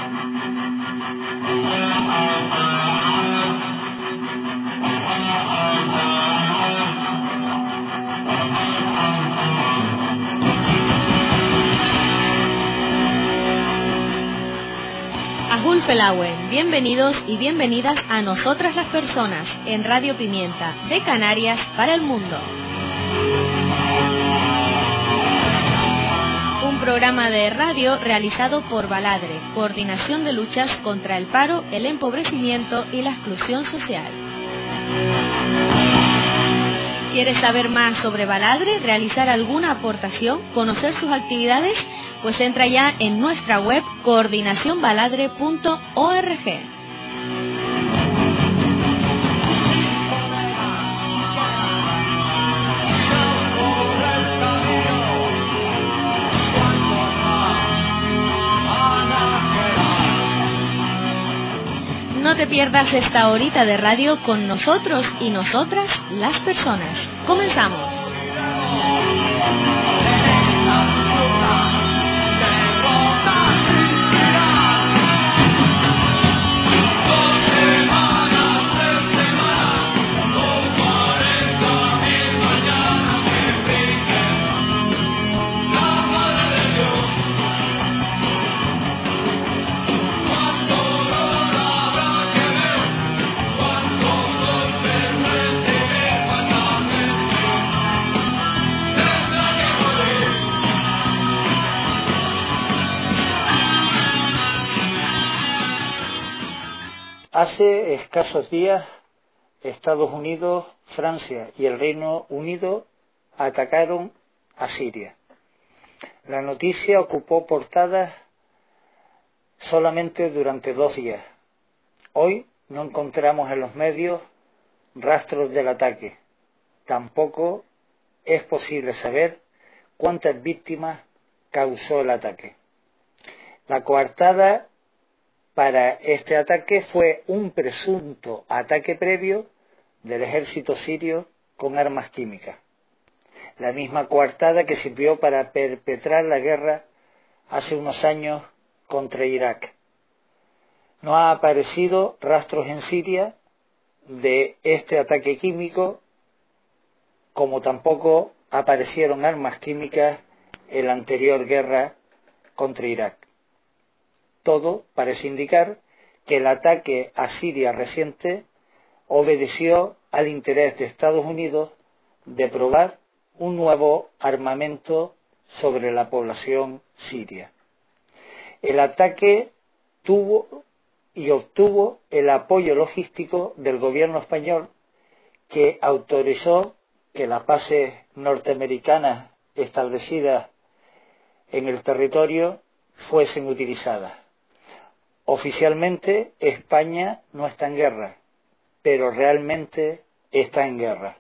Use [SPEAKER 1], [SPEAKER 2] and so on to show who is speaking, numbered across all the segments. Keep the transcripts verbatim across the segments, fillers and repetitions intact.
[SPEAKER 1] Felahuen, bienvenidos y bienvenidas a Nosotras las Personas en Radio Pimienta, de Canarias para el mundo. Un programa de radio realizado por Baladre, Coordinación de Luchas contra el Paro, el Empobrecimiento y la Exclusión Social. ¿Quieres saber más sobre Baladre, realizar alguna aportación, conocer sus actividades? Pues entra ya en nuestra web coordinación baladre punto org. No te pierdas esta horita de radio con nosotros y nosotras, las personas. ¡Comenzamos!
[SPEAKER 2] Hace escasos días, Estados Unidos, Francia y el Reino Unido atacaron a Siria. La noticia ocupó portadas solamente durante dos días. Hoy no encontramos en los medios rastros del ataque. Tampoco es posible saber cuántas víctimas causó el ataque. La coartada para este ataque fue un presunto ataque previo del ejército sirio con armas químicas. La misma coartada que sirvió para perpetrar la guerra hace unos años contra Irak. No ha aparecido rastros en Siria de este ataque químico, como tampoco aparecieron armas químicas en la anterior guerra contra Irak. Todo parece indicar que el ataque a Siria reciente obedeció al interés de Estados Unidos de probar un nuevo armamento sobre la población siria. El ataque tuvo y obtuvo el apoyo logístico del gobierno español, que autorizó que las bases norteamericanas establecidas en el territorio fuesen utilizadas. Oficialmente España no está en guerra, pero realmente está en guerra.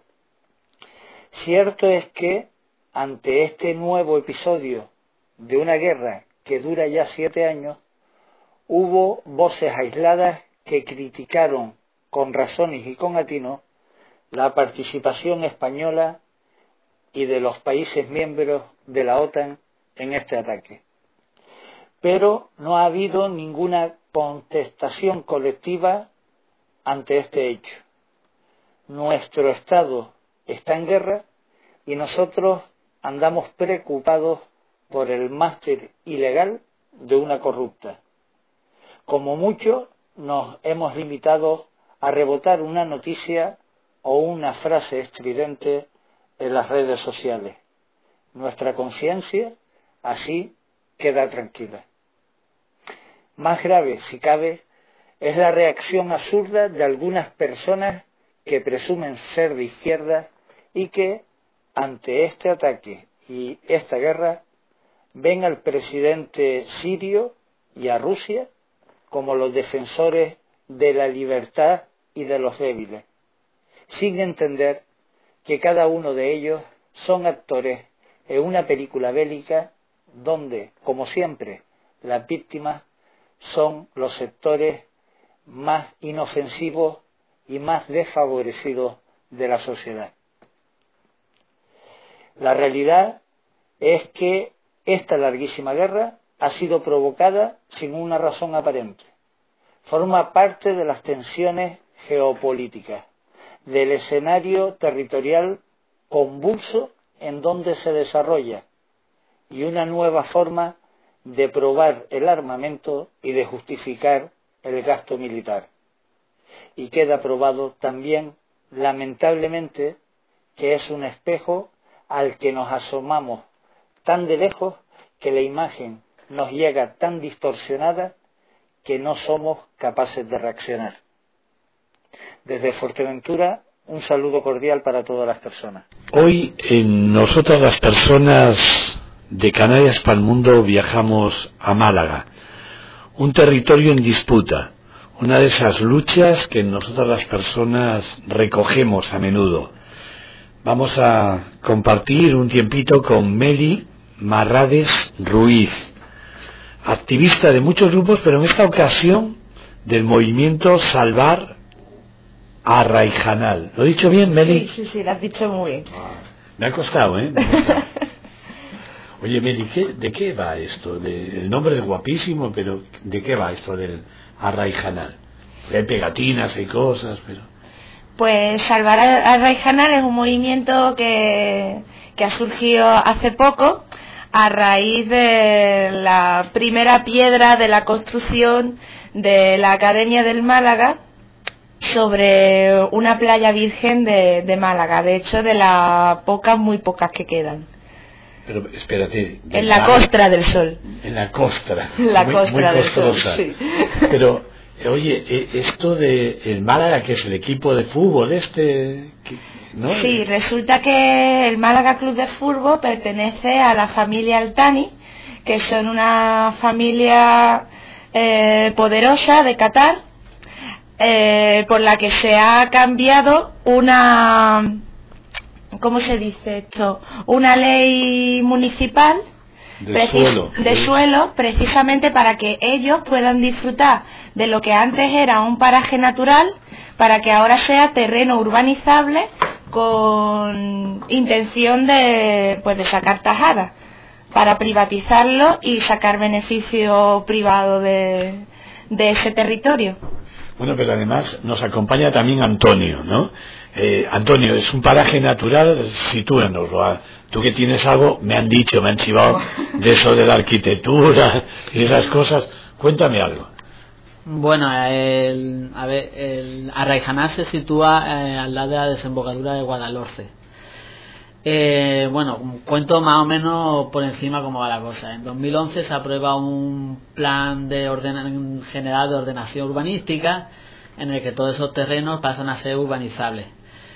[SPEAKER 2] Cierto es que ante este nuevo episodio de una guerra que dura ya siete años, hubo voces aisladas que criticaron con razones y con atino la participación española y de los países miembros de la OTAN en este ataque. Pero no ha habido ninguna contestación colectiva ante este hecho. Nuestro Estado está en guerra y nosotros andamos preocupados por el máster ilegal de una corrupta. Como mucho nos hemos limitado a rebotar una noticia o una frase estridente en las redes sociales. Nuestra conciencia así queda tranquila. Más grave, si cabe, es la reacción absurda de algunas personas que presumen ser de izquierda y que, ante este ataque y esta guerra, ven al presidente sirio y a Rusia como los defensores de la libertad y de los débiles, sin entender que cada uno de ellos son actores en una película bélica donde, como siempre, las víctimas son los sectores más inofensivos y más desfavorecidos de la sociedad. La realidad es que esta larguísima guerra ha sido provocada sin una razón aparente. Forma parte de las tensiones geopolíticas, del escenario territorial convulso en donde se desarrolla, y una nueva forma de probar el armamento y de justificar el gasto militar. Y queda probado también, lamentablemente, que es un espejo al que nos asomamos tan de lejos que la imagen nos llega tan distorsionada que no somos capaces de reaccionar. Desde Fuerteventura, un saludo cordial para todas las personas.
[SPEAKER 3] Hoy, en nosotras las personas de Canarias para el mundo, viajamos a Málaga, un territorio en disputa, una de esas luchas que nosotras las personas recogemos a menudo. Vamos a compartir un tiempito con Meli Marrades Ruiz, activista de muchos grupos, pero en esta ocasión del movimiento Salvar a Raijanal. ¿Lo he dicho bien, Meli?
[SPEAKER 4] Sí, sí, sí, lo has dicho muy bien.
[SPEAKER 3] Ah, me ha costado, ¿eh? Me ha costado. Oye, Meli, ¿qué, ¿de qué va esto? De, el nombre es guapísimo, pero ¿de qué va esto del Arraijanal? Hay pegatinas, hay cosas, pero...
[SPEAKER 4] Pues Salvar a Raijanal es un movimiento que, que ha surgido hace poco a raíz de la primera piedra de la construcción de la Academia del Málaga sobre una playa virgen de, de Málaga, de hecho de las pocas, muy pocas que quedan.
[SPEAKER 3] Pero espérate.
[SPEAKER 4] En la
[SPEAKER 3] Málaga,
[SPEAKER 4] costra del sol.
[SPEAKER 3] En la costra.
[SPEAKER 4] En la
[SPEAKER 3] muy,
[SPEAKER 4] costra
[SPEAKER 3] muy
[SPEAKER 4] del sol, sí.
[SPEAKER 3] Pero, oye, esto de el Málaga, que es el equipo de fútbol este, ¿no?
[SPEAKER 4] Sí, resulta que el Málaga Club de Fútbol pertenece a la familia Altani, que son una familia eh, poderosa de Qatar, eh, por la que se ha cambiado una... ¿Cómo se dice esto? Una ley municipal
[SPEAKER 3] de, suelo,
[SPEAKER 4] de ¿sí? suelo, precisamente para que ellos puedan disfrutar de lo que antes era un paraje natural, para que ahora sea terreno urbanizable con intención de, pues, de sacar tajadas, para privatizarlo y sacar beneficio privado de, de ese territorio.
[SPEAKER 3] Bueno, pero además nos acompaña también Antonio, ¿no? Eh, Antonio, es un paraje natural, sitúanoslo. Tú que tienes algo, me han dicho, me han chivado de eso de la arquitectura y esas cosas. Cuéntame algo.
[SPEAKER 5] Bueno, el, a ver, el Arraijanal se sitúa eh, al lado de la desembocadura de Guadalhorce. Eh, bueno, cuento más o menos por encima cómo va la cosa. En dos mil once se aprueba un plan de orden general de ordenación urbanística en el que todos esos terrenos pasan a ser urbanizables.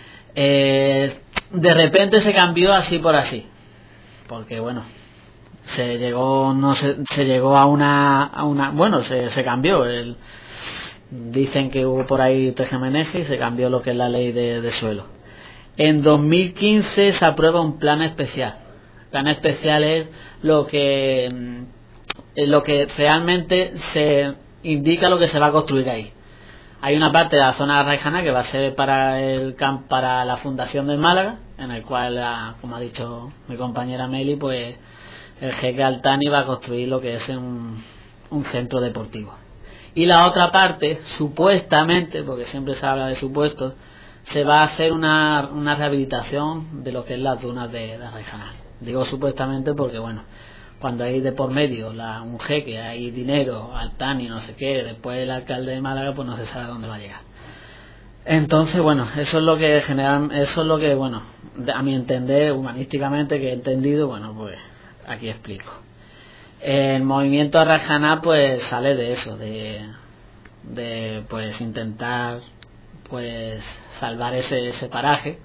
[SPEAKER 5] Eh, de repente se cambió así por así, porque bueno, se llegó no se, se llegó a una a una bueno se, se cambió el, dicen que hubo por ahí tejemeneje y se cambió lo que es la ley de, de suelo. En dos mil quince se aprueba un plan especial. El plan especial es lo que lo que realmente se indica lo que se va a construir ahí. Hay una parte de la zona de Arraijanal que va a ser para el camp, para la Fundación del Málaga, en el cual, como ha dicho mi compañera Meli, pues el jeque Altani va a construir lo que es un, un centro deportivo. Y la otra parte, supuestamente, porque siempre se habla de supuestos, se va a hacer una, una rehabilitación de lo que es las dunas de, de Arraijanal. Digo supuestamente porque, bueno, cuando hay de por medio la, un jeque, hay dinero, Altani, no sé qué, después el alcalde de Málaga, pues no se sabe dónde va a llegar. Entonces, bueno, eso es lo que general, eso es lo que, bueno, a mi entender, humanísticamente, que he entendido, bueno, pues aquí explico. El movimiento Arraijanal, pues sale de eso, de, de pues intentar, pues salvar ese, ese paraje,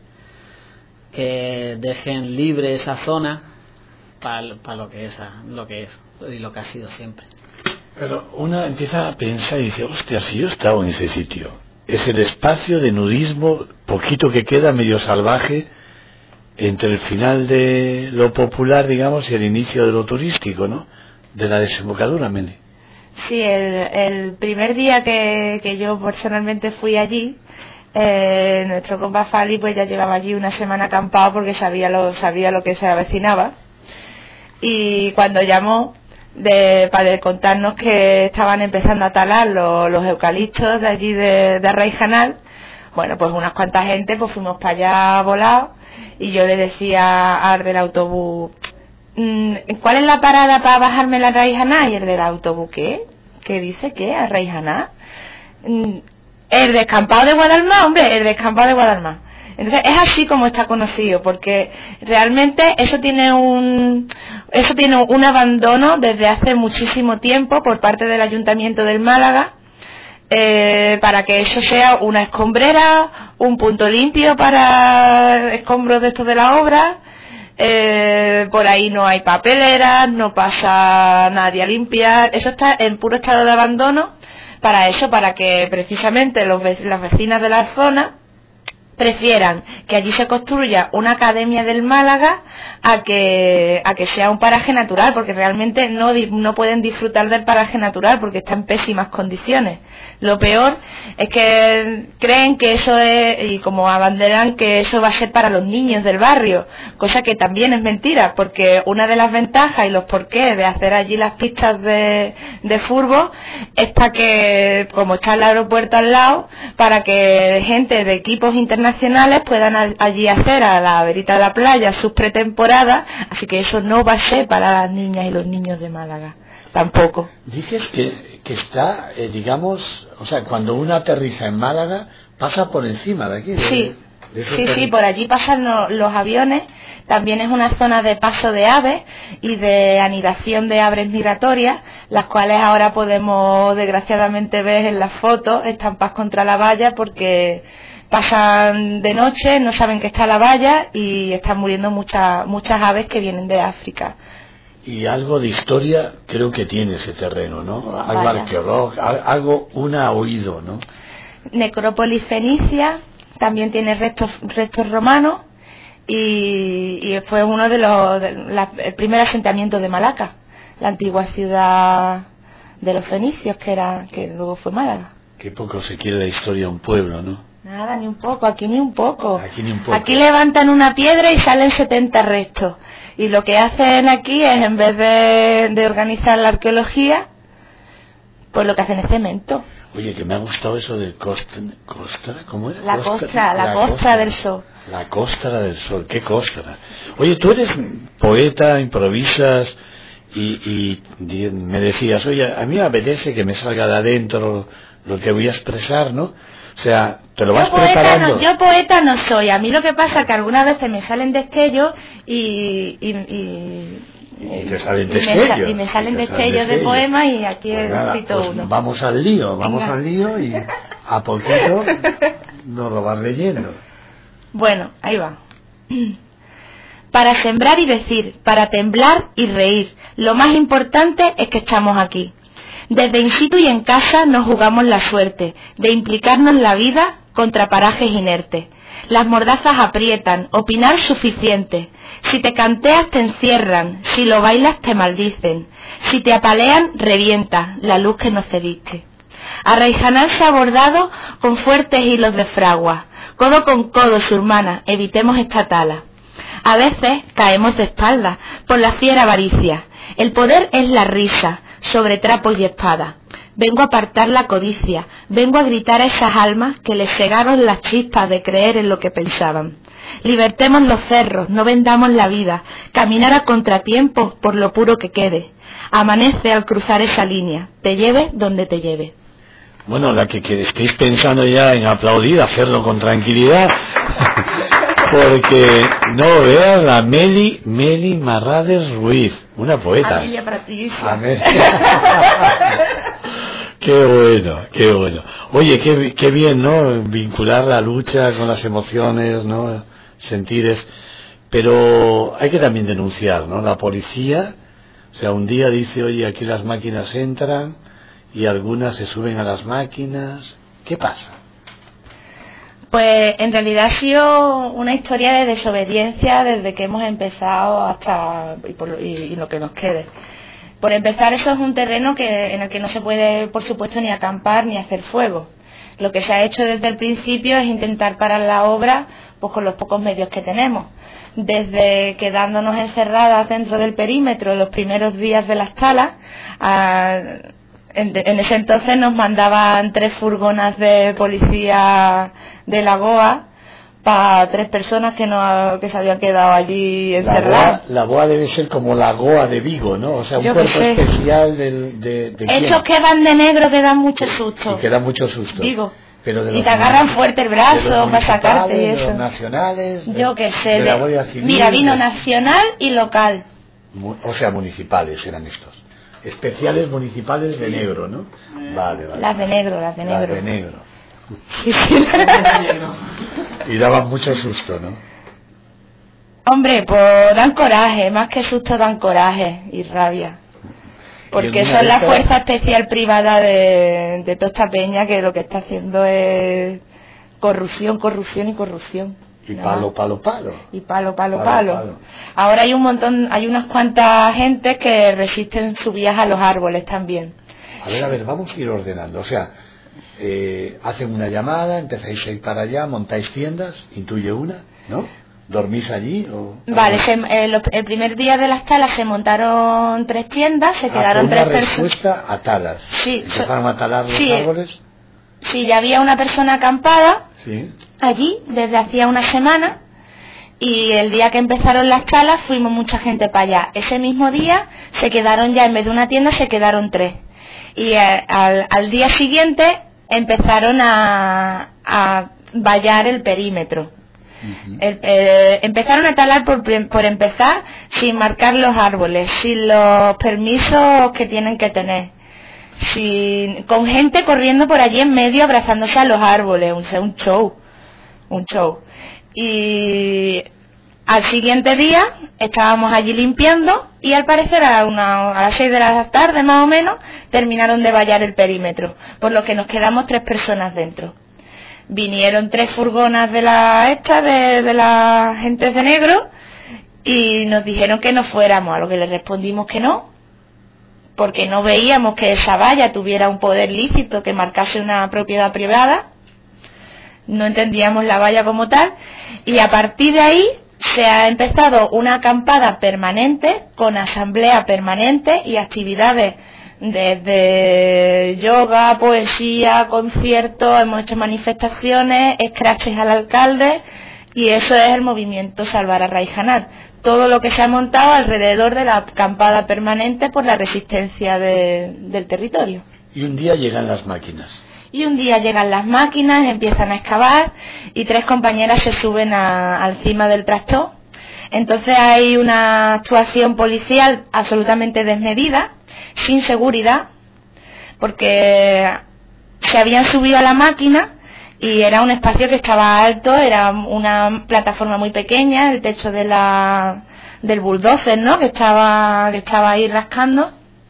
[SPEAKER 5] que dejen libre esa zona para pa lo que es lo que es y lo que ha sido siempre.
[SPEAKER 3] Pero una empieza a pensar y dice, hostia, si yo he estado en ese sitio, es el espacio de nudismo poquito que queda, medio salvaje, entre el final de lo popular, digamos, y el inicio de lo turístico, ¿no? De la desembocadura, Meli.
[SPEAKER 4] Sí, el, el primer día que, que yo personalmente fui allí, eh, nuestro compa Fali pues ya llevaba allí una semana acampado porque sabía lo, sabía lo que se avecinaba. Y cuando llamó, de, para contarnos que estaban empezando a talar los, los eucaliptos de allí de, de Arraijanal. Bueno, pues unas cuantas gente, pues fuimos para allá volados, y yo le decía al del autobús, ¿cuál es la parada para bajarme la Arraijanal? Y el del autobús, ¿qué? ¿Qué dice qué? ¿Arraijanal? El descampado de Guadalmar, hombre, el descampado de Guadalmar. Entonces es así como está conocido, porque realmente eso tiene un eso tiene un abandono desde hace muchísimo tiempo por parte del Ayuntamiento del Málaga, eh, para que eso sea una escombrera, un punto limpio para escombros de estos de la obra. Eh, por ahí no hay papeleras, no pasa nadie a limpiar, eso está en puro estado de abandono. Para eso, para que precisamente los, las vecinas de la zona prefieran que allí se construya una academia del Málaga a que a que sea un paraje natural, porque realmente no, no pueden disfrutar del paraje natural porque está en pésimas condiciones. Lo peor es que creen que eso es, y como abanderan que eso va a ser para los niños del barrio, cosa que también es mentira, porque una de las ventajas y los porqués de hacer allí las pistas de, de fútbol es para que, como está el aeropuerto al lado, para que gente de equipos internacionales puedan a, allí hacer a la verita de la playa sus pretemporadas, así que eso no va a ser para las niñas y los niños de Málaga. Tampoco.
[SPEAKER 3] Dices que, que está, eh, digamos, o sea, cuando uno aterriza en Málaga, pasa por encima de aquí. De,
[SPEAKER 4] sí,
[SPEAKER 3] de
[SPEAKER 4] sí, sí, por allí pasan lo, los aviones. También es una zona de paso de aves y de anidación de aves migratorias, las cuales ahora podemos desgraciadamente ver en las fotos, estampadas contra la valla, porque pasan de noche, no saben que está la valla y están muriendo muchas muchas aves que vienen de África.
[SPEAKER 3] Y algo de historia creo que tiene ese terreno, ¿no? Algo arqueológico, algo una ha oído, ¿no?
[SPEAKER 4] Necrópolis fenicia, también tiene restos restos romanos y, y fue uno de los de la, el primer asentamiento de Malaca, la antigua ciudad de los fenicios, que era que luego fue Málaga.
[SPEAKER 3] Qué poco se quiere la historia de un pueblo, ¿no?
[SPEAKER 4] Nada, ni un poco, aquí ni un poco.
[SPEAKER 3] Aquí ni un poco.
[SPEAKER 4] Aquí levantan una piedra y salen setenta restos. Y lo que hacen aquí es, en vez de, de organizar la arqueología, pues lo que hacen es cemento.
[SPEAKER 3] Oye, que me ha gustado eso del costra, costra, ¿cómo era?
[SPEAKER 4] La
[SPEAKER 3] costra,
[SPEAKER 4] costra, la, la costra, costra del sol.
[SPEAKER 3] La costra del sol, qué costra. Oye, tú eres poeta, improvisas y, y me decías, oye, a mí me apetece que me salga de adentro lo que voy a expresar, ¿no? O sea, te lo vas
[SPEAKER 4] yo poeta
[SPEAKER 3] preparando.
[SPEAKER 4] No, yo poeta no soy. A mí lo que pasa es que algunas veces me salen destellos y... y, y
[SPEAKER 3] Y te salen destellos.
[SPEAKER 4] Y me, y me salen destellos de poemas y aquí pues he escrito
[SPEAKER 3] pues
[SPEAKER 4] uno.
[SPEAKER 3] Vamos al lío, vamos Venga. al lío y a poquito nos lo vas leyendo.
[SPEAKER 4] Bueno, ahí va. Para sembrar y decir, para temblar y reír. Lo más importante es que estamos aquí. Desde in situ y en casa nos jugamos la suerte de implicarnos la vida contra parajes inertes. Las mordazas aprietan, opinar suficiente. Si te canteas te encierran, si lo bailas te maldicen. Si te apalean, revienta la luz que nos cediste. Arraijanal se ha bordado con fuertes hilos de fragua. Codo con codo, su hermana, evitemos esta tala. A veces caemos de espaldas por la fiera avaricia. El poder es la risa, sobre trapos y espadas. Vengo a apartar la codicia, vengo a gritar a esas almas que les cegaron las chispas de creer en lo que pensaban. Libertemos los cerros, no vendamos la vida, caminar a contratiempo por lo puro que quede. Amanece al cruzar esa línea, te lleve donde te lleve.
[SPEAKER 3] Bueno, la que, que estéis pensando ya en aplaudir, hacerlo con tranquilidad, porque no veas la Meli, Meli Marrades Ruiz, una poeta.
[SPEAKER 4] Amelia Patricia.
[SPEAKER 3] Amelia. Qué bueno, qué bueno. Oye, qué, qué bien, ¿no? Vincular la lucha con las emociones, ¿no? Sentires. Pero hay que también denunciar, ¿no? La policía, o sea, un día dice, oye, aquí las máquinas entran y algunas se suben a las máquinas. ¿Qué pasa?
[SPEAKER 4] Pues en realidad ha sido una historia de desobediencia desde que hemos empezado hasta y, por, y, y lo que nos quede. Por empezar, eso es un terreno que, en el que no se puede, por supuesto, ni acampar ni hacer fuego. Lo que se ha hecho desde el principio es intentar parar la obra pues con los pocos medios que tenemos, desde quedándonos encerradas dentro del perímetro los primeros días de las talas. A, en, en ese entonces nos mandaban tres furgonas de policía de la Goa para tres personas que no que se habían quedado allí encerradas.
[SPEAKER 3] La Goa debe ser como la Goa de Vigo, ¿no? O sea, un
[SPEAKER 4] Yo
[SPEAKER 3] cuerpo
[SPEAKER 4] que sé.
[SPEAKER 3] especial del, de, de
[SPEAKER 4] Estos que van de negro que dan mucho susto.
[SPEAKER 3] Y que dan mucho susto.
[SPEAKER 4] Digo.
[SPEAKER 3] Pero de
[SPEAKER 4] Y
[SPEAKER 3] los
[SPEAKER 4] te agarran fuerte el brazo para sacarte y
[SPEAKER 3] de
[SPEAKER 4] eso.
[SPEAKER 3] Los nacionales. De,
[SPEAKER 4] Yo que sé.
[SPEAKER 3] De la
[SPEAKER 4] De,
[SPEAKER 3] Guardia Civil,
[SPEAKER 4] mira, vino
[SPEAKER 3] de,
[SPEAKER 4] nacional y local.
[SPEAKER 3] O sea, municipales eran estos. Especiales municipales de negro, ¿no? Vale, vale.
[SPEAKER 4] Las de negro, las de negro.
[SPEAKER 3] Las de negro. Y daban mucho susto, ¿no?
[SPEAKER 4] Hombre, pues dan coraje, más que susto dan coraje y rabia. Porque
[SPEAKER 3] Y
[SPEAKER 4] son la
[SPEAKER 3] esta...
[SPEAKER 4] fuerza especial privada de, de toda esta peña que lo que está haciendo es corrupción, corrupción y corrupción.
[SPEAKER 3] Y
[SPEAKER 4] ¿no?
[SPEAKER 3] palo, palo, palo.
[SPEAKER 4] Y palo, palo,
[SPEAKER 3] palo,
[SPEAKER 4] palo,
[SPEAKER 3] palo.
[SPEAKER 4] Ahora hay un montón, hay unas cuantas gentes que resisten subidas a los árboles también.
[SPEAKER 3] A ver, a ver, vamos a ir ordenando. O sea, eh, hacen una llamada, empezáis a ir para allá, montáis tiendas, intuye una, ¿no? ¿Dormís allí? O...
[SPEAKER 4] Vale, se, el, el primer día de las talas se montaron tres tiendas, se
[SPEAKER 3] ah,
[SPEAKER 4] quedaron
[SPEAKER 3] una
[SPEAKER 4] tres personas.
[SPEAKER 3] respuesta a talas.
[SPEAKER 4] Sí,
[SPEAKER 3] empezaron a talar los
[SPEAKER 4] sí,
[SPEAKER 3] árboles.
[SPEAKER 4] Sí, ya había una persona acampada
[SPEAKER 3] Sí.
[SPEAKER 4] allí desde hacía una semana y el día que empezaron las talas fuimos mucha gente para allá. Ese mismo día se quedaron ya, en vez de una tienda, se quedaron tres. Y eh, al, al día siguiente empezaron a, a vallar el perímetro. Uh-huh. el, eh, empezaron a talar por, por empezar sin marcar los árboles, sin los permisos que tienen que tener, sin, con gente corriendo por allí en medio abrazándose a los árboles, un, un show, un show. Y al siguiente día estábamos allí limpiando y al parecer a, una, a las seis de la tarde más o menos terminaron de vallar el perímetro, por lo que nos quedamos tres personas dentro. Vinieron tres furgonas de la esta de, de la gente de negro y nos dijeron que no fuéramos, a lo que les respondimos que no, porque no veíamos que esa valla tuviera un poder lícito que marcase una propiedad privada, no entendíamos la valla como tal, y a partir de ahí se ha empezado una acampada permanente con asamblea permanente y actividades desde yoga, poesía, conciertos, hemos hecho manifestaciones, scratches al alcalde, y eso es el movimiento Salvar a Raijanar. Todo lo que se ha montado alrededor de la acampada permanente por la resistencia de, del territorio.
[SPEAKER 3] Y un día llegan las máquinas.
[SPEAKER 4] Y un día llegan las máquinas, empiezan a excavar y tres compañeras se suben a, al cima del tractor. Entonces hay una actuación policial absolutamente desmedida, sin seguridad, porque se habían subido a la máquina y era un espacio que estaba alto, era una plataforma muy pequeña, el techo de la del bulldozer, ¿no?, que estaba que estaba ahí rascando,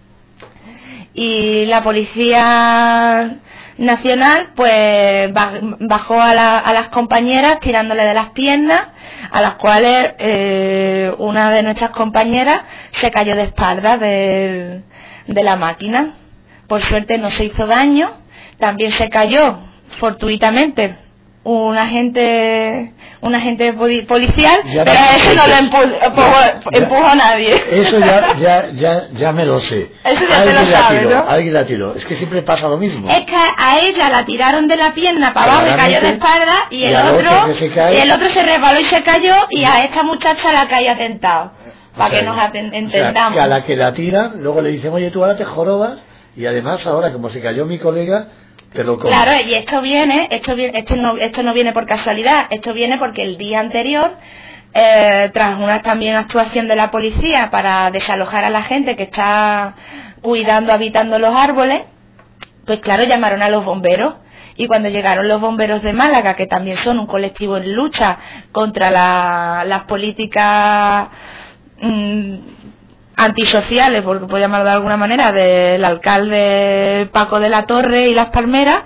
[SPEAKER 4] y la policía nacional pues bajó a, la, a las compañeras tirándole de las piernas, a las cuales eh, una de nuestras compañeras se cayó de espaldas de, de la máquina. Por suerte no se hizo daño. También se cayó fortuitamente un agente un agente policial, ya, pero a ese no le empujó, empujó a nadie.
[SPEAKER 3] Eso ya ya ya ya me lo sé.
[SPEAKER 4] Eso ya
[SPEAKER 3] alguien
[SPEAKER 4] te lo
[SPEAKER 3] la
[SPEAKER 4] sabes,
[SPEAKER 3] tiró,
[SPEAKER 4] ¿no?
[SPEAKER 3] Alguien la tiró. Es que siempre pasa lo mismo.
[SPEAKER 4] Es que a ella la tiraron de la pierna para abajo y cayó de espalda, y, y el otro, otro se cae, y el otro se resbaló y se cayó, y a esta muchacha la caía atentado. Para o sea, que nos aten- entendamos.
[SPEAKER 3] O sea, que a la que la tiran, luego le dicen, oye, tú ahora te jorobas, y además ahora, como se cayó mi colega, te lo comes.
[SPEAKER 4] Claro, y esto viene, esto viene, esto no, esto no viene por casualidad, esto viene porque el día anterior, eh, tras una también actuación de la policía para desalojar a la gente que está cuidando, habitando los árboles, pues claro, llamaron a los bomberos. Y cuando llegaron los bomberos de Málaga, que también son un colectivo en lucha contra la, las políticas mmm, antisociales, porque puedo llamarlo de alguna manera, del alcalde Paco de la Torre y Las Palmeras,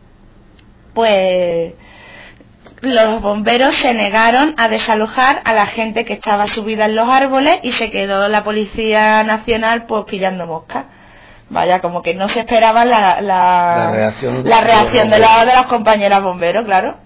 [SPEAKER 4] pues los bomberos se negaron a desalojar a la gente que estaba subida en los árboles y se quedó la Policía Nacional pues pillando moscas. Vaya, como que no se esperaba la, la,
[SPEAKER 3] la reacción,
[SPEAKER 4] la reacción de, de, la, de las compañeras bomberos, claro.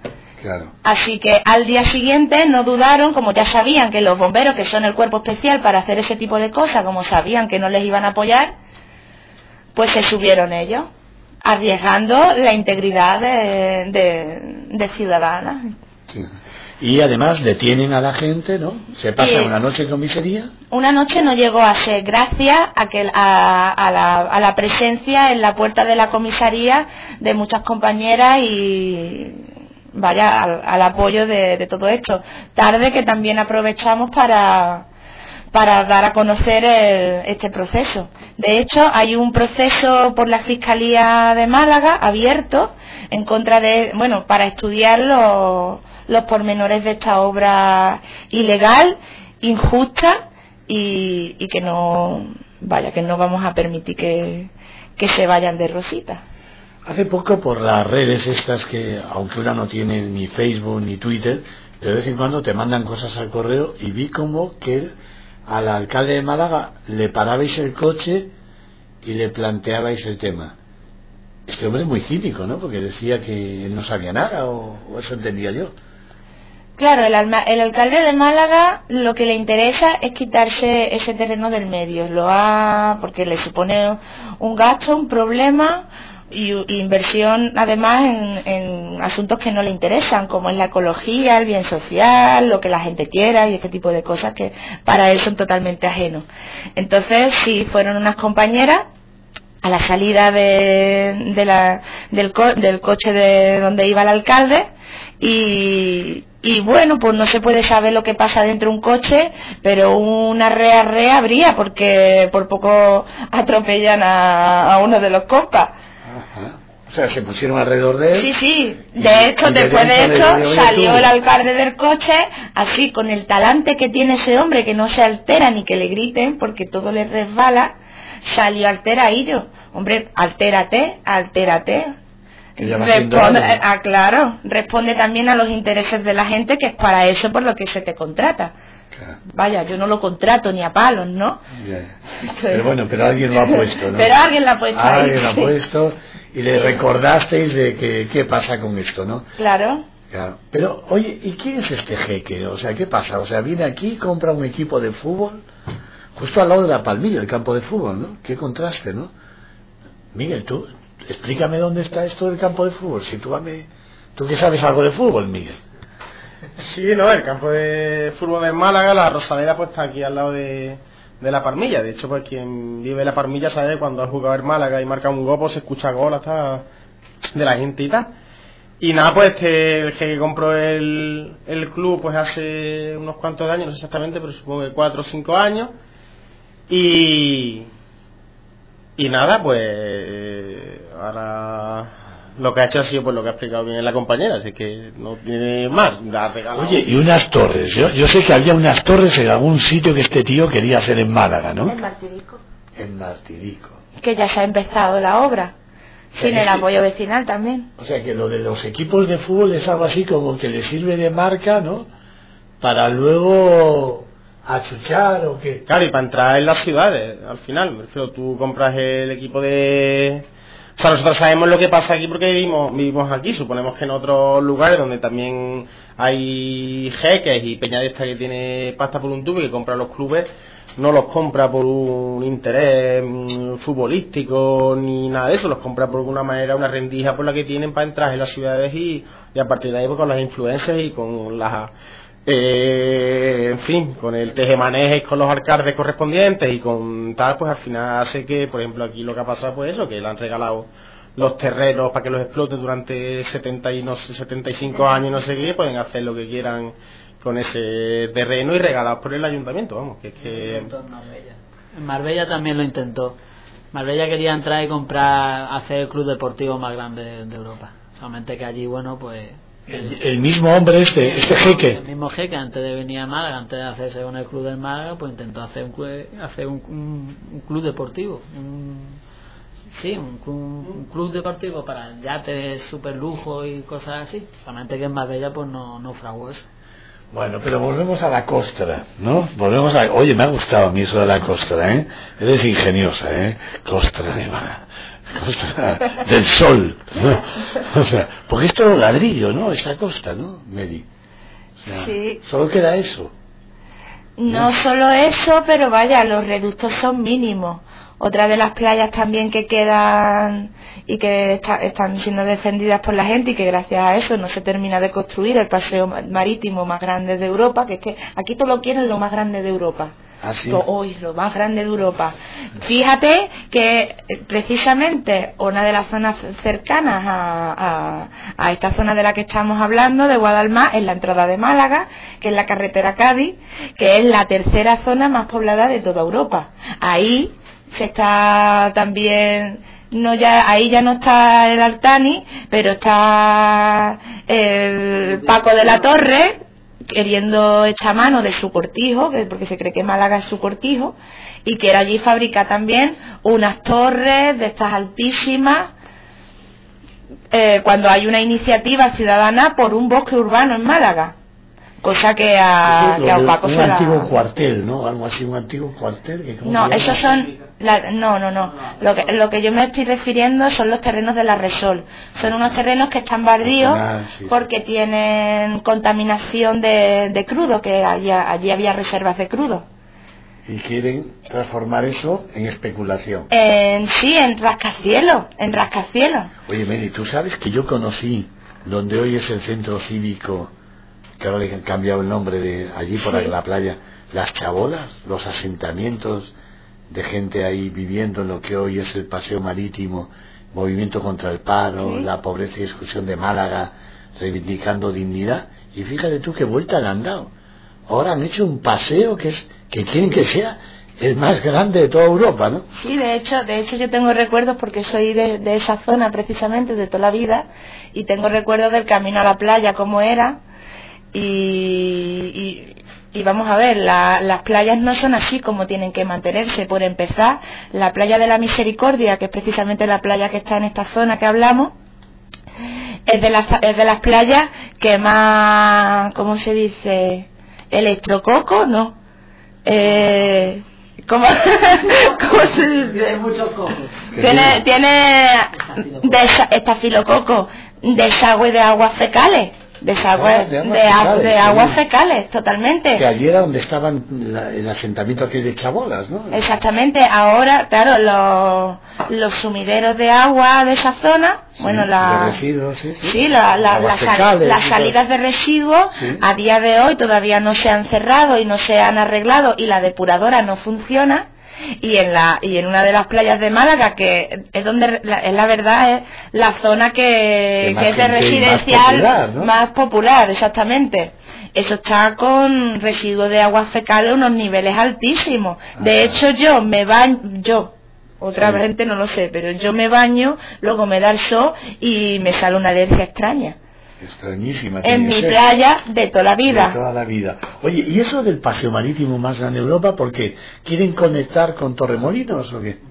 [SPEAKER 3] Claro.
[SPEAKER 4] Así que al día siguiente no dudaron, como ya sabían que los bomberos, que son el cuerpo especial para hacer ese tipo de cosas, como sabían que no les iban a apoyar, pues se subieron ellos, arriesgando la integridad de, de, de ciudadanas.
[SPEAKER 3] Sí. Y además detienen a la gente, ¿no? Se pasa
[SPEAKER 4] Y
[SPEAKER 3] una noche en comisaría.
[SPEAKER 4] Una noche no llegó a ser, gracias a, que, a, a, la, a la presencia en la puerta de la comisaría de muchas compañeras y vaya al, al apoyo de, de todo esto. Tarde que también aprovechamos para, para dar a conocer el, este proceso. De hecho, hay un proceso por la Fiscalía de Málaga abierto en contra de, bueno, para estudiar los, los pormenores de esta obra ilegal, injusta y, y que no, vaya, que no vamos a permitir que, que se vayan de rosita.
[SPEAKER 3] Hace poco por las redes estas que, aunque una no tiene ni Facebook ni Twitter, de vez en cuando te mandan cosas al correo y vi como que al alcalde de Málaga le parabais el coche y le planteabais el tema. Este hombre es muy cínico, ¿no? Porque decía que él no sabía nada, o, o eso entendía yo.
[SPEAKER 4] Claro, el, alma, el alcalde de Málaga lo que le interesa es quitarse ese terreno del medio, lo ha, porque le supone un gasto, un problema y, y inversión además en, en asuntos que no le interesan, como es la ecología, el bien social, lo que la gente quiera y este tipo de cosas que para él son totalmente ajenos. Entonces, sí, fueron unas compañeras a la salida de, de la, del, co, del coche de donde iba el alcalde y, y bueno, pues no se puede saber lo que pasa dentro de un coche, pero una rea rea habría porque por poco atropellan a, a uno de los compas.
[SPEAKER 3] Ajá. O sea, se pusieron alrededor de él.
[SPEAKER 4] Sí, sí. De hecho, después de esto salió el alcalde del coche así con el talante que tiene ese hombre, que no se altera ni que le griten porque todo le resbala. Salió alteradillo. Hombre, altérate, altérate. Responde, ah, claro, responde también a los intereses de la gente, que es para eso por lo que se te contrata. Claro. Vaya, yo no lo contrato ni a palos, ¿no?
[SPEAKER 3] Yeah. Pero bueno, pero alguien lo ha puesto, ¿no?
[SPEAKER 4] Pero alguien lo ha puesto ahí.
[SPEAKER 3] Alguien lo ha puesto y le recordasteis de que qué pasa con esto, ¿no?
[SPEAKER 4] Claro.
[SPEAKER 3] Claro. Pero, oye, ¿y quién es este jeque? O sea, ¿qué pasa? O sea, viene aquí, compra un equipo de fútbol justo al lado de la Palmilla, el campo de fútbol, ¿no? Qué contraste, ¿no? Miguel, tú, explícame dónde está esto del campo de fútbol. Sitúame, tú que sabes algo de fútbol, Miguel.
[SPEAKER 6] Sí, no, el campo de fútbol de Málaga, la Rosaleda, pues está aquí al lado de, de la Palmilla. De hecho, pues quien vive en la Palmilla sabe cuando ha jugado el Málaga y marca un gol, pues se escucha gol hasta de la gente y tal. Y nada, pues este, el que compró el, el club pues hace unos cuantos años, no sé exactamente, pero supongo que cuatro o cinco años. Y y nada, pues ahora lo que ha hecho ha sido pues lo que ha explicado bien la compañera, así que no tiene más, la regalado.
[SPEAKER 3] Oye, y unas torres, yo, yo sé que había unas torres en algún sitio que este tío quería hacer en Málaga, ¿no?
[SPEAKER 4] En Martirico.
[SPEAKER 3] En Martirico.
[SPEAKER 4] Que ya se ha empezado la obra, sin
[SPEAKER 3] o sea,
[SPEAKER 4] el apoyo vecinal también.
[SPEAKER 3] O sea que lo de los equipos de fútbol es algo así como que le sirve de marca, ¿no? Para luego achuchar o qué.
[SPEAKER 6] Claro, y para entrar en las ciudades, al final, me refiero, tú compras el equipo de... O sea, nosotros sabemos lo que pasa aquí porque vivimos, vivimos aquí, suponemos que en otros lugares donde también hay jeques y peña de esta que tiene pasta por un tubo y que compra los clubes, no los compra por un interés mmm, futbolístico ni nada de eso, los compra por alguna manera, una rendija por la que tienen para entrar en las ciudades y, y a partir de ahí pues, con las influencias y con las... Eh, en fin, con el tejemanejes con los alcaldes correspondientes y con tal, pues al final hace que, por ejemplo, aquí lo que ha pasado pues eso, que le han regalado los terrenos para que los exploten durante setenta y no sé, setenta y cinco años, no sé qué, pueden hacer lo que quieran con ese terreno y regalados por el ayuntamiento, vamos, que es que...
[SPEAKER 5] En Marbella. En Marbella también lo intentó. Marbella quería entrar y comprar, hacer el club deportivo más grande de, de Europa. Solamente que allí, bueno, pues...
[SPEAKER 3] El, el mismo hombre este, este jeque.
[SPEAKER 5] El mismo jeque, antes de venir a Málaga, antes de hacerse con el club del Málaga, pues intentó hacer un club, hacer un, un, un club deportivo. Un, sí, un, un, un club deportivo para yates, super lujo y cosas así. Solamente que en Marbella pues no, no fraguó eso.
[SPEAKER 3] Bueno, pero volvemos a la costra, ¿no? Volvemos a... Oye, me ha gustado a mí eso de la costra, ¿eh? Eres ingeniosa, ¿eh? Costra de Málaga. costa del sol, ¿no? O sea, porque es todo ladrillo, ¿no? Esta costa, ¿no, Mary? O sea,
[SPEAKER 4] sí.
[SPEAKER 3] Solo queda eso.
[SPEAKER 4] No,
[SPEAKER 3] ¿no?
[SPEAKER 4] solo eso, pero vaya, los reductos son mínimos. Otra de las playas también que quedan y que está, están siendo defendidas por la gente y que gracias a eso no se termina de construir el paseo marítimo más grande de Europa, que es que aquí todo lo quieren lo más grande de Europa.
[SPEAKER 3] ¿Ah, sí?
[SPEAKER 4] Hoy, lo más grande de Europa. Fíjate que precisamente una de las zonas cercanas a, a, a esta zona de la que estamos hablando, de Guadalmar, es la entrada de Málaga, que es la carretera Cádiz, que es la tercera zona más poblada de toda Europa. Ahí se está también, no ya ahí ya no está el Altani, pero está el Paco de la Torre queriendo echar mano de su cortijo, porque se cree que Málaga es su cortijo, y quiere allí fabricar también unas torres de estas altísimas, eh, cuando hay una iniciativa ciudadana por un bosque urbano en Málaga, cosa que a, que a Paco se la...
[SPEAKER 3] Un antiguo cuartel, ¿no? Algo así, un antiguo cuartel. Que ¿cómo
[SPEAKER 4] no,
[SPEAKER 3] se llama?
[SPEAKER 4] esos son... La, no, no, no. Lo que, lo que yo me estoy refiriendo son los terrenos de la Resol. Son unos terrenos que están baldíos
[SPEAKER 3] Ah, sí.
[SPEAKER 4] porque tienen contaminación de, de crudo, que allí, allí había reservas de crudo.
[SPEAKER 3] Y quieren transformar eso en especulación.
[SPEAKER 4] En, sí, en rascacielos, en rascacielos.
[SPEAKER 3] Oye, Mary, ¿tú sabes que yo conocí donde hoy es el centro cívico, que ahora le han cambiado el nombre de allí por
[SPEAKER 4] Sí.
[SPEAKER 3] la playa, las chabolas, los asentamientos de gente ahí viviendo en lo que hoy es el paseo marítimo, movimiento contra el paro,
[SPEAKER 4] Sí.
[SPEAKER 3] la pobreza y exclusión de Málaga, reivindicando dignidad? Y fíjate tú qué vuelta le han dado. Ahora han hecho un paseo que es que quieren que sea el más grande de toda Europa, ¿no?
[SPEAKER 4] Sí, de hecho, de hecho yo tengo recuerdos porque soy de, de esa zona precisamente de toda la vida, y tengo recuerdos del camino a la playa como era, y, y, y vamos a ver, la, las playas no son así como tienen que mantenerse. Por empezar, la playa de la Misericordia, que es precisamente la playa que está en esta zona que hablamos, es de las, es de las playas que más, ¿cómo se dice? Electrococo, ¿no? Eh, ¿cómo, ¿Cómo se dice?
[SPEAKER 5] Tiene muchos cocos.
[SPEAKER 4] Tiene, tiene desa- estafilococo, desagüe de aguas fecales, desagüe
[SPEAKER 3] Ah, de aguas
[SPEAKER 4] de, a-
[SPEAKER 3] fecales,
[SPEAKER 4] de aguas
[SPEAKER 3] sí.
[SPEAKER 4] fecales, totalmente.
[SPEAKER 3] Que allí era donde estaban la- el asentamiento aquí de chabolas, ¿no?
[SPEAKER 4] Exactamente, ahora, claro, los, los sumideros de agua de esa zona,
[SPEAKER 3] Sí,
[SPEAKER 4] bueno, la,
[SPEAKER 3] de residuos, sí, sí.
[SPEAKER 4] sí, la- la-
[SPEAKER 3] Aguas
[SPEAKER 4] las sal-
[SPEAKER 3] fecales
[SPEAKER 4] las
[SPEAKER 3] y tal.
[SPEAKER 4] salidas de residuos
[SPEAKER 3] Sí.
[SPEAKER 4] a día de hoy todavía no se han cerrado y no se han arreglado, y la depuradora no funciona. Y en la y en una de las playas de Málaga, que es donde la, es la verdad es la zona que,
[SPEAKER 3] Que más
[SPEAKER 4] que es de
[SPEAKER 3] gente y más
[SPEAKER 4] residencial
[SPEAKER 3] popular, ¿no?
[SPEAKER 4] más popular, exactamente. Eso está con residuos de aguas fecales a unos niveles altísimos. De
[SPEAKER 3] Ajá.
[SPEAKER 4] hecho, yo me baño, yo, otra
[SPEAKER 3] Sí.
[SPEAKER 4] gente no lo sé, pero yo me baño, luego me da el sol y me sale una alergia extraña.
[SPEAKER 3] Extrañísima. tiene
[SPEAKER 4] En
[SPEAKER 3] que
[SPEAKER 4] mi
[SPEAKER 3] ser.
[SPEAKER 4] playa de toda la
[SPEAKER 3] De
[SPEAKER 4] vida.
[SPEAKER 3] toda la vida. Oye, ¿y eso del paseo marítimo más grande de Europa, por qué? ¿Quieren conectar con Torremolinos o qué?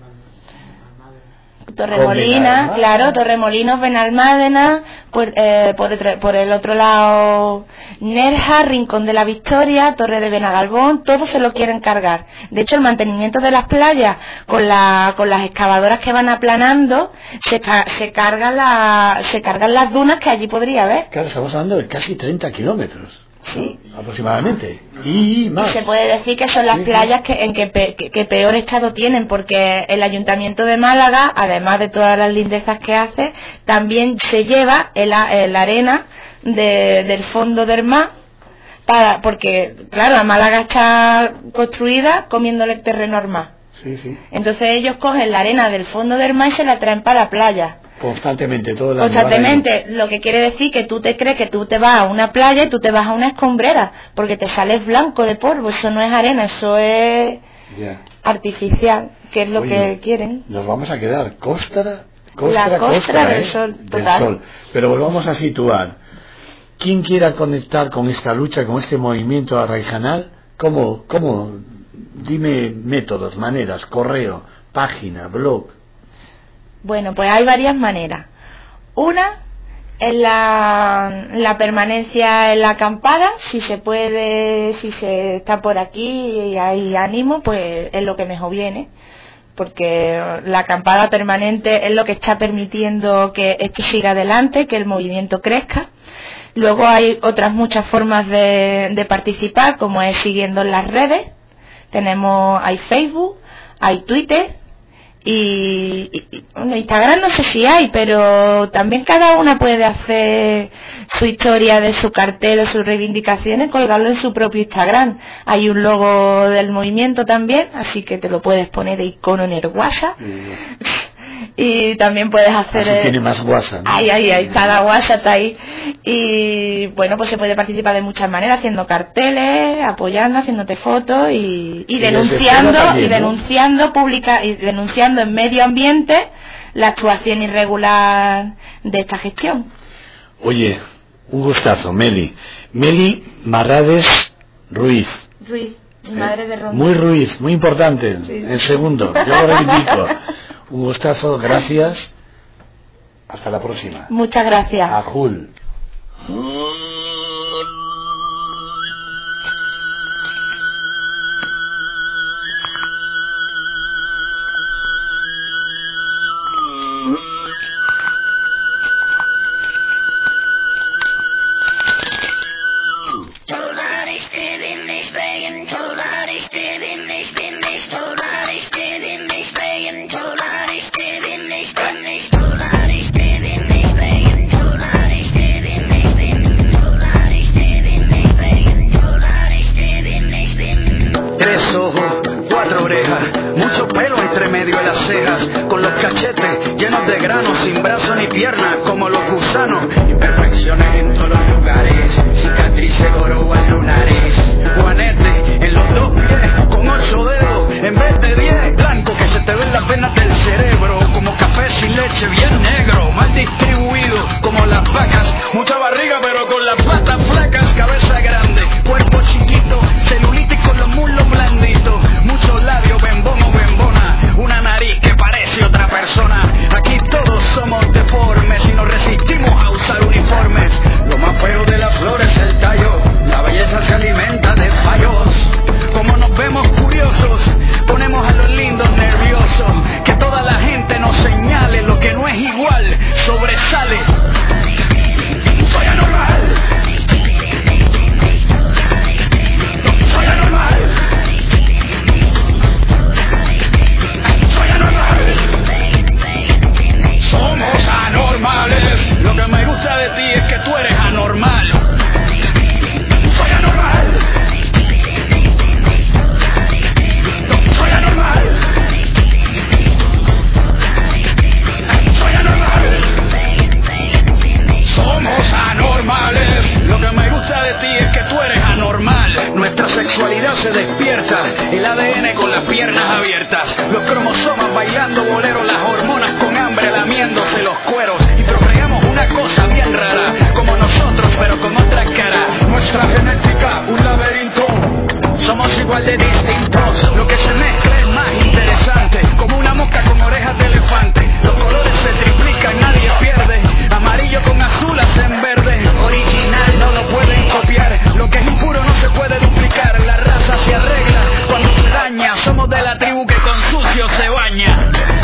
[SPEAKER 4] Torremolinos,
[SPEAKER 3] Benalmádena.
[SPEAKER 4] claro, Torremolinos, Benalmádena, por, eh, por, otro, por el otro lado Nerja, Rincón de la Victoria, Torre de Benagalbón, todo se lo quieren cargar. De hecho, el mantenimiento de las playas con, la, con las excavadoras que van aplanando, se, ca- se, cargan la, se cargan las dunas que allí podría haber.
[SPEAKER 3] Claro, estamos hablando de casi treinta kilómetros.
[SPEAKER 4] Sí.
[SPEAKER 3] ¿no? Aproximadamente. Y más.
[SPEAKER 4] Se puede decir que son las
[SPEAKER 3] Sí, sí.
[SPEAKER 4] playas que, en que, pe- que- que peor estado tienen, porque el Ayuntamiento de Málaga, además de todas las lindezas que hace, también se lleva el, a- el arena de- del fondo del mar, para, porque, claro, la Málaga está construida comiéndole el terreno al mar.
[SPEAKER 3] Sí, sí.
[SPEAKER 4] Entonces ellos cogen la arena del fondo del mar y se la traen para la playa.
[SPEAKER 3] Constantemente, todo el año.
[SPEAKER 4] Constantemente, lo que quiere decir que tú te crees que tú te vas a una playa y tú te vas a una escombrera, porque te sales blanco de polvo. Eso no es arena, eso es
[SPEAKER 3] Ya.
[SPEAKER 4] artificial, que es lo
[SPEAKER 3] Oye,
[SPEAKER 4] que quieren.
[SPEAKER 3] Nos vamos a quedar costra, costra,
[SPEAKER 4] La costra
[SPEAKER 3] costra,
[SPEAKER 4] del
[SPEAKER 3] ¿eh?
[SPEAKER 4] sol,
[SPEAKER 3] Del
[SPEAKER 4] total.
[SPEAKER 3] sol. Pero volvamos a situar. ¿Quién quiera conectar con esta lucha, con este movimiento arraijanal? ¿Cómo, cómo? Dime métodos, maneras, correo, página, blog.
[SPEAKER 4] Bueno, pues hay varias maneras. Una es la, la permanencia en la acampada, si se puede, si se está por aquí y hay ánimo, pues es lo que mejor viene. porque la acampada permanente es lo que está permitiendo que esto siga adelante, que el movimiento crezca. Luego hay otras muchas formas de, de participar, como es siguiendo en las redes. Tenemos, hay Facebook, hay Twitter y, y bueno, Instagram no sé si hay, pero también cada una puede hacer su historia de su cartel o sus reivindicaciones, colgarlo en su propio Instagram. Hay un logo del movimiento también, así que te lo puedes poner de icono en el WhatsApp. Y también puedes hacer...
[SPEAKER 3] Así tiene más WhatsApp, ¿no?
[SPEAKER 4] Ahí, ahí, ahí, cada WhatsApp está ahí. Y bueno, pues se puede participar de muchas maneras, haciendo carteles, apoyando, haciéndote fotos y, y, y denunciando, también, y denunciando, ¿no? publica, y denunciando en medio ambiente la actuación irregular de esta gestión.
[SPEAKER 3] Oye, un gustazo, Meli. Meli Marrades Ruiz.
[SPEAKER 4] Ruiz, mi madre de Ronda.
[SPEAKER 3] Muy Ruiz, muy importante, sí. En segundo, yo lo reivindico. Un gustazo, gracias. Hasta la próxima.
[SPEAKER 4] Muchas gracias.
[SPEAKER 3] A Jul.
[SPEAKER 7] Mucho pelo entre medio de las cejas, con los cachetes llenos de granos, sin brazos ni piernas, como los gusanos. Imperfecciones en todos los lugares, cicatrices oro en lunares. Juanete en los dos pies, con ocho dedos, en vez de diez. Blanco que se te ven las venas del cerebro, como café sin leche, bien negro, mal distribuido, como las vacas. Mucha barriga pero con las patas flacas, cabeza grande, cuerpo chiquito, celulitis con los muslos blanditos. Muchos labios, bembón o bembona, una nariz que parece otra persona. Aquí todos somos deformes y nos resistimos a usar uniformes. Lo más feo de la flor es el tallo, la belleza se alimenta de fallos. Como nos vemos curiosos, ponemos a los lindos nerviosos. Que toda la gente nos señale lo que no es igual, sobresale. Soy anormal. Soy anormal. Somos anormales. Lo que me gusta de ti es que tú eres anormal. Soy anormal. Soy anormal. Soy anormal. Somos anormales. Lo que me gusta de ti es que tú eres anormal. Nuestra sexualidad se despierta, el A D N con las piernas abiertas, los cromosomas bailando bolero, las hormonas con hambre lamiéndose los cueros, y procreamos una cosa bien rara, como nosotros pero con otra cara. Nuestra genética, un laberinto, somos igual de distintos. Lo que se mezcla es más interesante, como una mosca con orejas de elefante. Los colores se triplican, nadie pierde, amarillo con azul hacen verde. Original no lo pueden copiar, lo que es impuro no se puede duplicar. La raza se arregla cuando se daña, somos de la tribu que con sucio se baña.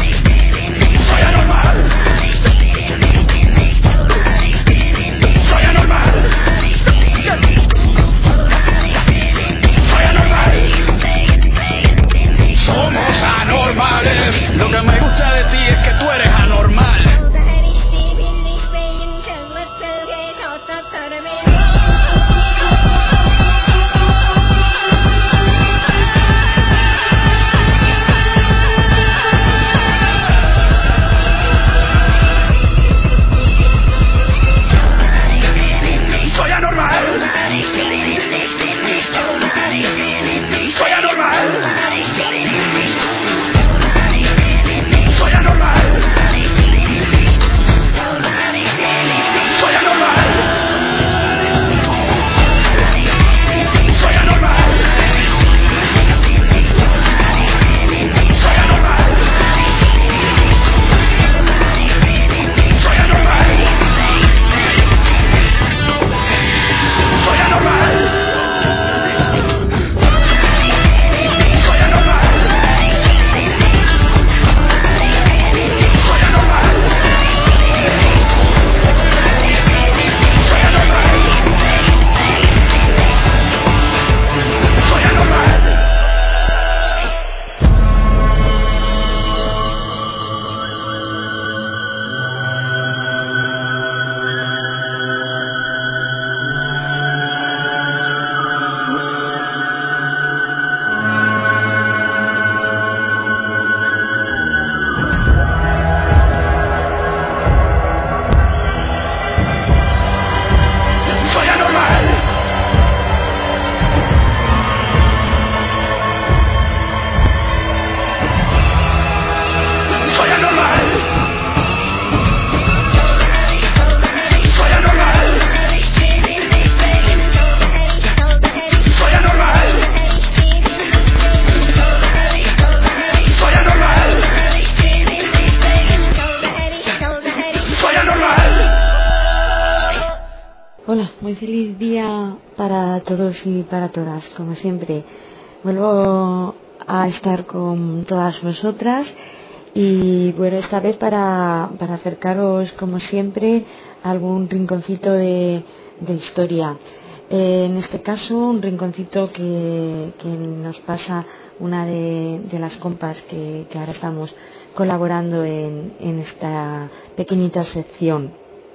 [SPEAKER 8] Hola, muy feliz día para todos y para todas, como siempre. Vuelvo a estar con todas vosotras y bueno, esta vez para, para acercaros, como siempre, a algún rinconcito de, de historia. Eh, en este caso, un rinconcito que, que nos pasa una de, de las compas que, que ahora estamos colaborando en, en esta pequeñita sección.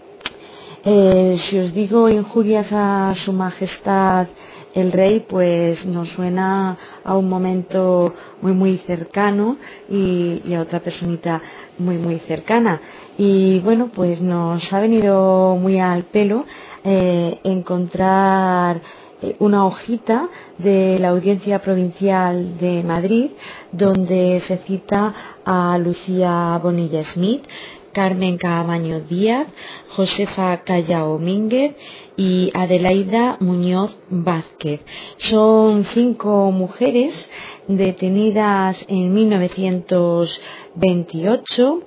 [SPEAKER 8] Eh, si os digo injurias a su majestad el rey, pues nos suena a un momento muy muy cercano y, y a otra personita muy muy cercana. Y bueno, pues nos ha venido muy al pelo eh, encontrar una hojita de la Audiencia Provincial de Madrid donde se cita a Lucía Bonilla Smith, Carmen Caamaño Díaz, Josefa Callao Mínguez y Adelaida Muñoz Vázquez. Son cinco mujeres detenidas en mil novecientos veintiocho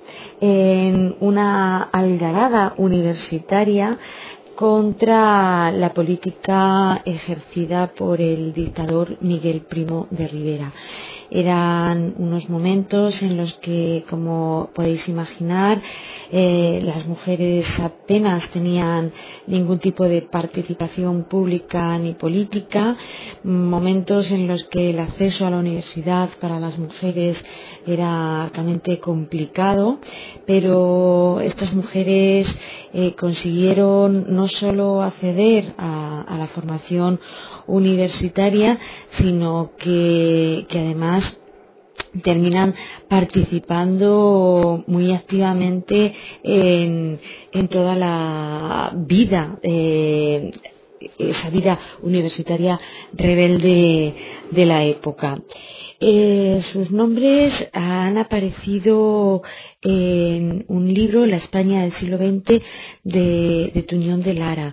[SPEAKER 8] en una algarada universitaria contra la política ejercida por el dictador Miguel Primo de Rivera. Eran unos momentos en los que, como podéis imaginar, eh, las mujeres apenas tenían ningún tipo de participación pública ni política, momentos en los que el acceso a la universidad para las mujeres era realmente complicado, pero estas mujeres eh, consiguieron no solo acceder a, a la formación universitaria, sino que, que además terminan participando muy activamente en, en toda la vida, eh, esa vida universitaria rebelde de la época. Eh, sus nombres han aparecido en un libro, La España del siglo veinte, de, de Tuñón de Lara.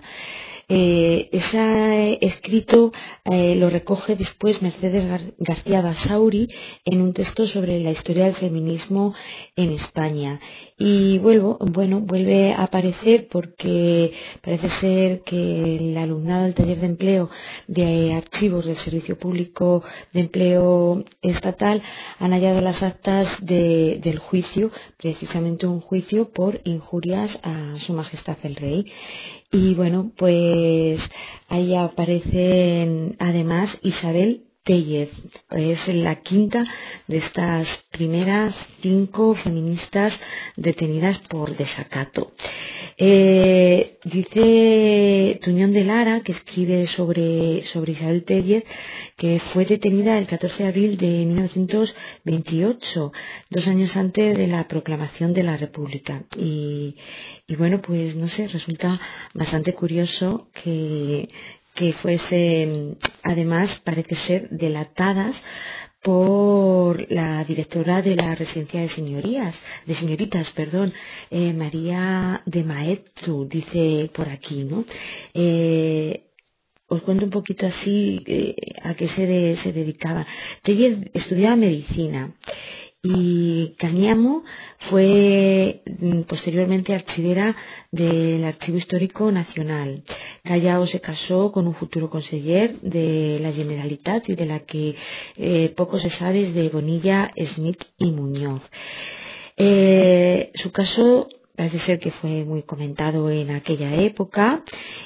[SPEAKER 8] Eh, ese escrito eh, lo recoge después Mercedes Gar- García Basauri en un texto sobre la historia del feminismo en España. Y vuelvo, bueno, vuelve a aparecer porque parece ser que el alumnado del taller de empleo de archivos del Servicio Público de Empleo Estatal han hallado las actas de, del juicio, precisamente un juicio por injurias a Su Majestad el Rey. Y bueno, pues ahí aparecen además Isabel Tellez, es la quinta de estas primeras cinco feministas detenidas por desacato. Eh, dice Tuñón de Lara, que escribe sobre, sobre Isabel Tellez, que fue detenida el catorce de abril de mil novecientos veintiocho, dos años antes de la proclamación de la República. Y, y bueno, pues no sé, resulta bastante curioso que que fuesen, además, parece ser, delatadas por la directora de la residencia de señorías, de señoritas, perdón, eh, María de Maeztu, dice por aquí, ¿no? Eh, os cuento un poquito así eh, a qué se, de, se dedicaba. Tellez estudiaba medicina y Cañamo fue posteriormente archivera del Archivo Histórico Nacional. Callao se casó con un futuro conseller de la Generalitat y de la que eh, poco se sabe es de Bonilla, Smith y Muñoz. Eh, su caso parece ser que fue muy comentado en aquella época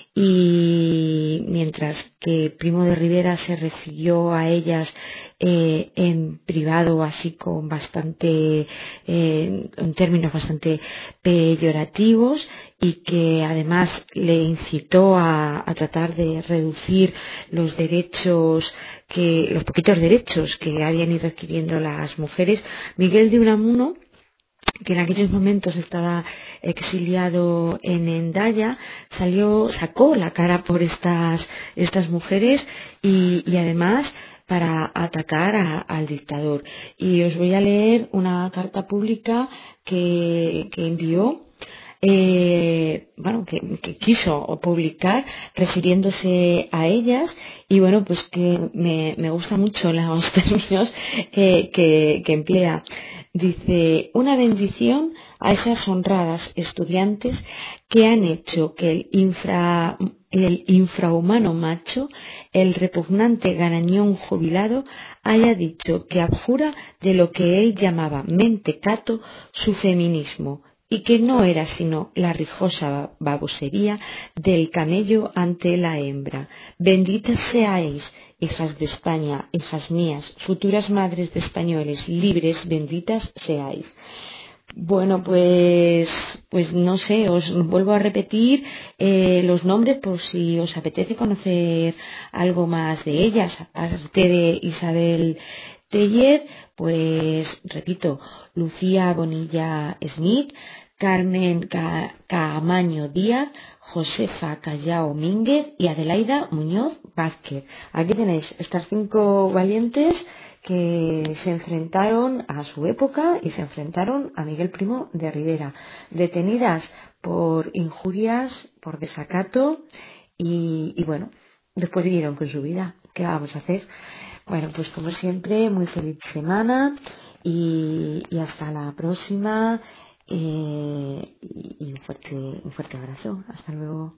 [SPEAKER 8] y mientras que Primo de Rivera se refirió a ellas eh, en privado, así con bastante, eh, en términos bastante peyorativos, y que además le incitó a, a tratar de reducir los derechos que, los poquitos derechos que habían ido adquiriendo las mujeres, Miguel de Unamuno, que en aquellos momentos estaba exiliado en Hendaya, salió, sacó la cara por estas, estas mujeres y, y además para atacar a, al dictador. Y os voy a leer una carta pública que, que envió, eh, bueno, que, que quiso publicar refiriéndose a ellas, y bueno, pues que me, me gusta mucho los términos eh, que, que emplea. Dice: una bendición a esas honradas estudiantes que han hecho que el infra, el infrahumano macho, el repugnante garañón jubilado, haya dicho que abjura de lo que él llamaba mentecato su feminismo, y que no era sino la rijosa babosería del camello ante la hembra. Benditas seáis, hijas de España, hijas mías, futuras madres de españoles libres, benditas seáis. Bueno, pues, pues no sé, os vuelvo a repetir eh, los nombres por si os apetece conocer algo más de ellas, aparte de Isabel Teller, pues repito, Lucía Bonilla Smith, Carmen Ca Caamaño Díaz, Josefa Callao Mínguez y Adelaida Muñoz Vázquez. Aquí tenéis estas cinco valientes que se enfrentaron a su época y se enfrentaron a Miguel Primo de Rivera, detenidas por injurias, por desacato y, y bueno, después siguieron con su vida. ¿Qué vamos a hacer? Bueno, pues como siempre, muy feliz semana y, y hasta la próxima. Eh, y, y un fuerte, un fuerte abrazo. Hasta luego.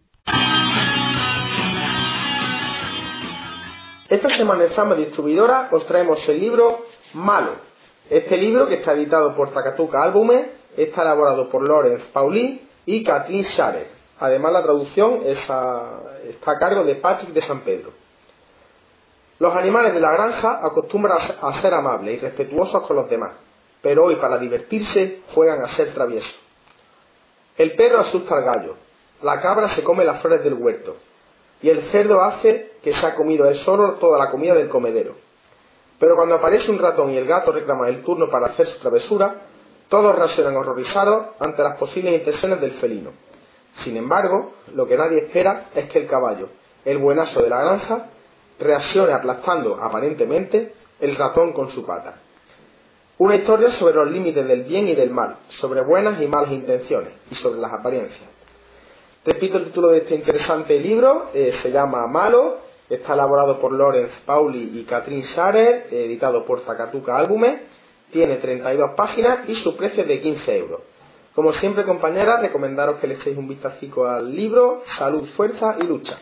[SPEAKER 6] Esta semana en Fama Distribuidora os traemos el libro Malo. Este libro, que está editado por Takatuka Álbumes, está elaborado por Lawrence Pauli y Kathleen Scharer. Además, la traducción es a, está a cargo de Patrick de San Pedro. Los animales de la granja acostumbran a ser amables y respetuosos con los demás, pero hoy, para divertirse, juegan a ser traviesos. El perro asusta al gallo, la cabra se come las flores del huerto, y el cerdo hace que se ha comido él solo toda la comida del comedero. Pero cuando aparece un ratón y el gato reclama el turno para hacer su travesura, todos reaccionan horrorizados ante las posibles intenciones del felino. Sin embargo, lo que nadie espera es que el caballo, el buenazo de la granja, reaccione aplastando, aparentemente, el ratón con su pata. Una historia sobre los límites del bien y del mal, sobre buenas y malas intenciones y sobre las apariencias. Repito el título de este interesante libro, eh, se llama Malo, está elaborado por Lawrence Pauli y Kathleen Scharer, eh, editado por Takatuka Álbumes, tiene treinta y dos páginas y su precio es de quince euros. Como siempre, compañeras, recomendaros que le echéis un vistacico al libro. Salud, fuerza y lucha.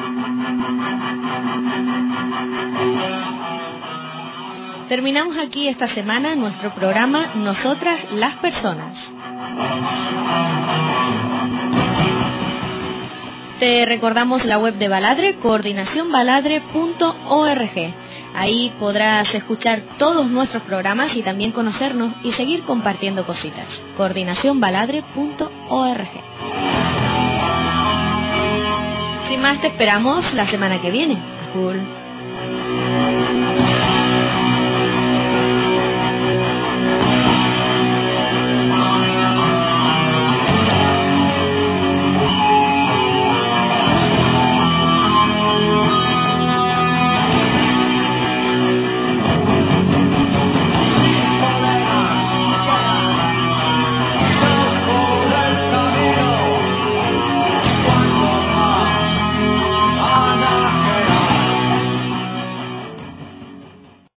[SPEAKER 1] Terminamos aquí esta semana nuestro programa Nosotras las Personas. Te recordamos la web de Baladre, coordinación baladre punto org. Ahí podrás escuchar todos nuestros programas y también conocernos y seguir compartiendo cositas. coordinación baladre punto org. Sin más, te esperamos la semana que viene. Cool.